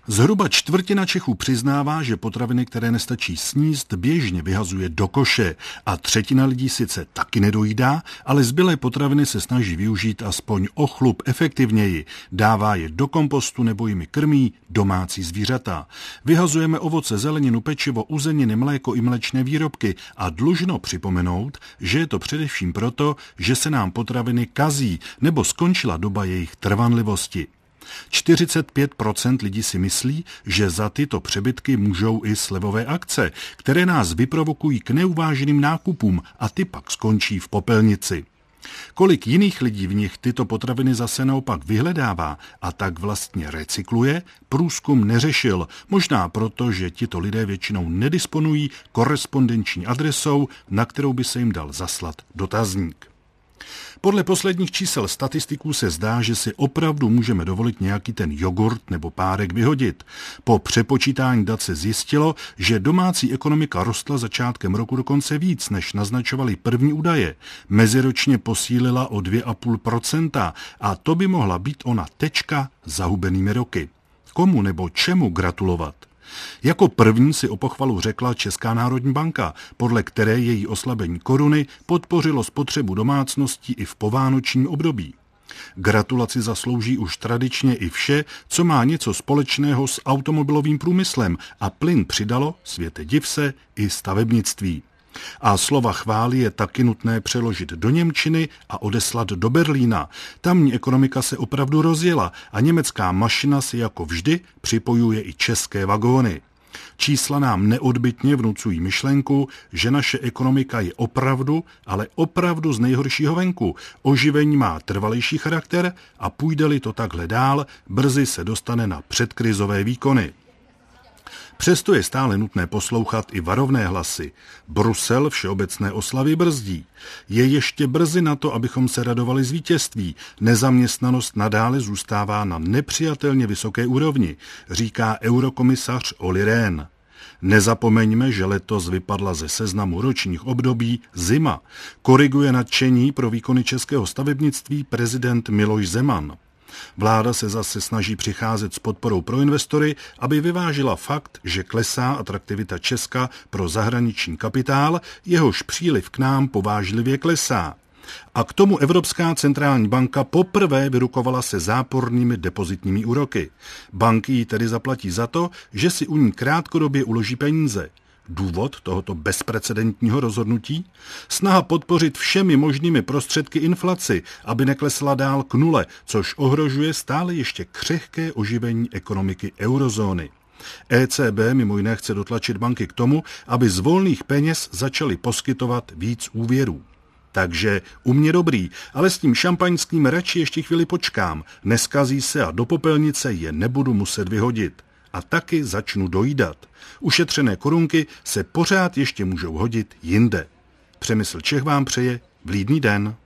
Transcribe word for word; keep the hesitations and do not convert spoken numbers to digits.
Zhruba čtvrtina Čechů přiznává, že potraviny, které nestačí sníst, běžně vyhazuje do koše a třetina lidí sice taky nedojídá, ale zbylé potraviny se snaží využít aspoň o chlup efektivněji. Dává je do kompostu nebo jimi krmí domácí zvířata. Vyhazujeme ovoce, zeleninu, pečivo, uzeniny, mléko i mléčné výrobky a dlužno připomenout, že je to především proto, že se nám potraviny kazí nebo skončila doba jejich trvanlivosti. čtyřicet pět procent lidí si myslí, že za tyto přebytky můžou i slevové akce, které nás vyprovokují k neuváženým nákupům a ty pak skončí v popelnici. Kolik jiných lidí v nich tyto potraviny zase naopak vyhledává a tak vlastně recykluje, průzkum neřešil, možná proto, že tito lidé většinou nedisponují korespondenční adresou, na kterou by se jim dal zaslat dotazník. Podle posledních čísel statistiků se zdá, že si opravdu můžeme dovolit nějaký ten jogurt nebo párek vyhodit. Po přepočítání dat se zjistilo, že domácí ekonomika rostla začátkem roku dokonce víc, než naznačovaly první údaje. Meziročně posílila o dvě celá pět procenta a to by mohla být ona tečka za hubenými roky. Komu nebo čemu gratulovat? Jako první si o pochvalu řekla Česká národní banka, podle které její oslabení koruny podpořilo spotřebu domácností i v povánočním období. Gratulaci zaslouží už tradičně i vše, co má něco společného s automobilovým průmyslem a plyn přidalo, světe div se, i stavebnictví. A slova chvály je taky nutné přeložit do němčiny a odeslat do Berlína. Tamní ekonomika se opravdu rozjela a německá mašina si jako vždy připojuje i české vagóny. Čísla nám neodbytně vnucují myšlenku, že naše ekonomika je opravdu, ale opravdu z nejhoršího venku. Oživení má trvalejší charakter a půjde-li to takhle dál, brzy se dostane na předkrizové výkony. Přesto je stále nutné poslouchat i varovné hlasy. Brusel všeobecné oslavy brzdí. Je ještě brzy na to, abychom se radovali z vítězství. Nezaměstnanost nadále zůstává na nepřijatelně vysoké úrovni, říká eurokomisař Olli Rehn. Nezapomeňme, že letos vypadla ze seznamu ročních období zima. Koriguje nadšení pro výkony českého stavebnictví prezident Miloš Zeman. Vláda se zase snaží přicházet s podporou pro investory, aby vyvážila fakt, že klesá atraktivita Česka pro zahraniční kapitál, jehož příliv k nám povážlivě klesá. A k tomu Evropská centrální banka poprvé vyrukovala se zápornými depozitními úroky. Banky jí tedy zaplatí za to, že si u ní krátkodobě uloží peníze. Důvod tohoto bezprecedentního rozhodnutí? Snaha podpořit všemi možnými prostředky inflaci, aby neklesla dál k nule, což ohrožuje stále ještě křehké oživení ekonomiky eurozóny. E C B mimo jiné chce dotlačit banky k tomu, aby z volných peněz začaly poskytovat víc úvěrů. Takže u mě dobrý, ale s tím šampaňským radši ještě chvíli počkám, neskazí se a do popelnice je nebudu muset vyhodit. A taky začnu dojídat. Ušetřené korunky se pořád ještě můžou hodit jinde. Přemysl Čech vám přeje vlídný den.